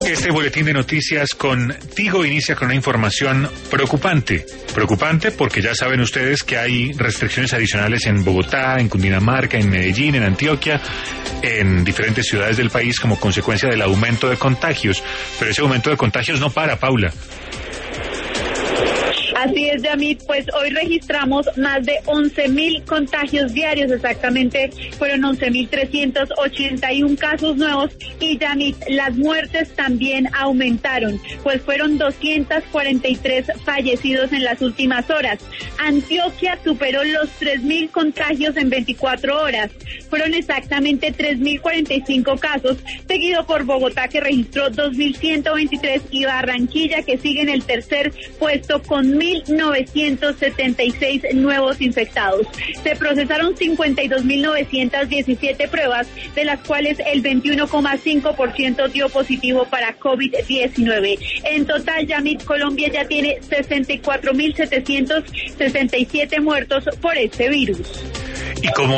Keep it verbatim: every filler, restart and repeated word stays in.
Este boletín de noticias con Tigo inicia con una información preocupante. Preocupante porque ya saben ustedes que hay restricciones adicionales en Bogotá, en Cundinamarca, en Medellín, en Antioquia, en diferentes ciudades del país como consecuencia del aumento de contagios. Pero ese aumento de contagios no para, Paula. Así es, Yamit, pues hoy registramos más de once mil contagios diarios, exactamente fueron once mil trescientos ochenta y uno casos nuevos y, Yamit, las muertes también aumentaron, pues fueron doscientos cuarenta y tres fallecidos en las últimas horas. Antioquia superó los tres mil contagios en veinticuatro horas, fueron exactamente tres mil cuarenta y cinco casos, seguido por Bogotá, que registró dos mil ciento veintitrés, y Barranquilla, que sigue en el tercer puesto con mil novecientos setenta y seis nuevos infectados. Se procesaron cincuenta y dos mil novecientas diecisiete pruebas, de las cuales el veintiuno coma cinco por ciento dio positivo para COVID diecinueve. En total, Yamit, Colombia ya tiene sesenta y cuatro mil setecientos sesenta y siete muertos por este virus. Y como